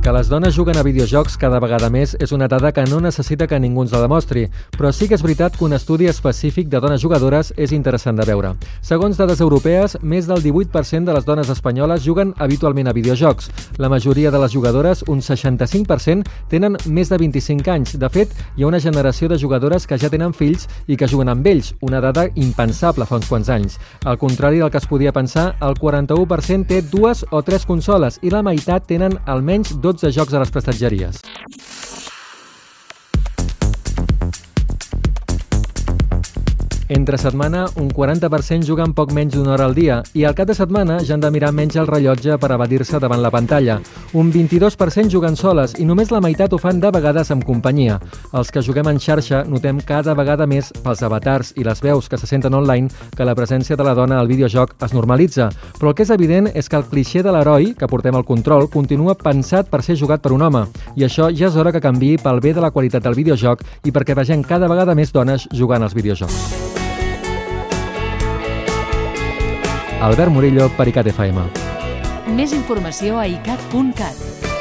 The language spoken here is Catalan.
Que les dones juguen a videojocs cada vegada més és una dada que no necessita que ningú ens la demostri, però sí que és veritat que un estudi específic de dones jugadores és interessant de veure. Segons dades europees, més del 18% de les dones espanyoles juguen habitualment a videojocs. La majoria de les jugadores, un 65%, tenen més de 25 anys. De fet, hi ha una generació de jugadores que ja tenen fills i que juguen amb ells, una dada impensable fa uns quants anys. Al contrari del que es podia pensar, el 41% té 2 o 3 consoles i la meitat tenen almenys 12 jocs a les prestatgeries. Entre setmana, un 40% juguen poc menys d'una hora al dia i al cap de setmana ja han de mirar menys el rellotge per evadir-se davant la pantalla. Un 22% juguen soles i només la meitat ho fan de vegades amb companyia. Els que juguem en xarxa notem cada vegada més pels avatars i les veus que se senten online que la presència de la dona al videojoc es normalitza. Però el que és evident és que el clixé de l'heroi, que portem al control, continua pensat per ser jugat per un home. I això ja és hora que canviï pel bé de la qualitat del videojoc i perquè vegem cada vegada més dones jugant als videojocs. Albert Murillo, per ICAT FM. Més informació a icat.cat.